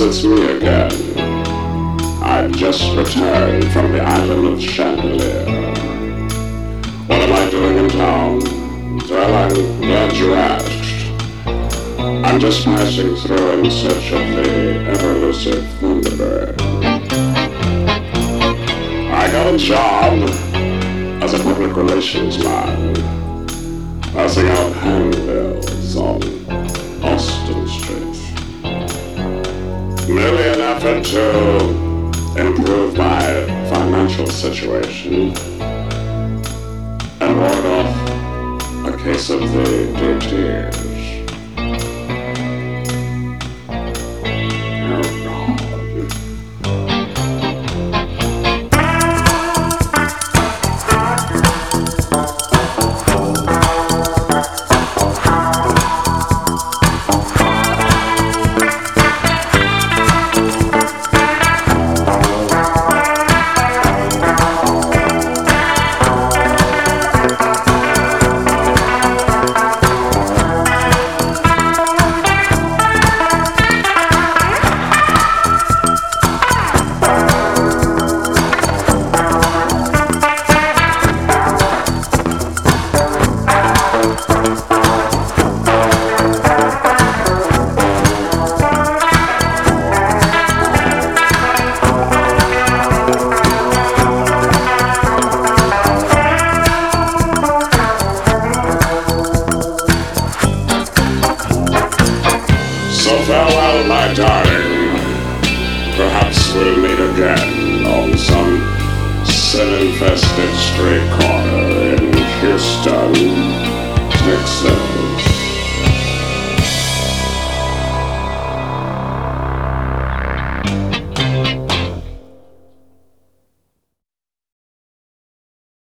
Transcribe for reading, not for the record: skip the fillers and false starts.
it's me again. I've just returned from the island of Chandelier. What am I doing in town? Well, I'm glad you asked. I'm just passing through in search of the ever-elusive Thunderbird. I got a job as a public relations man, passing out handbills on Austin Street. Merely an effort to improve my financial situation and ward off a case of the blue tears. Oh God. So farewell, my darling. Perhaps we'll meet again on some sin-infested street corner in Houston, Texas.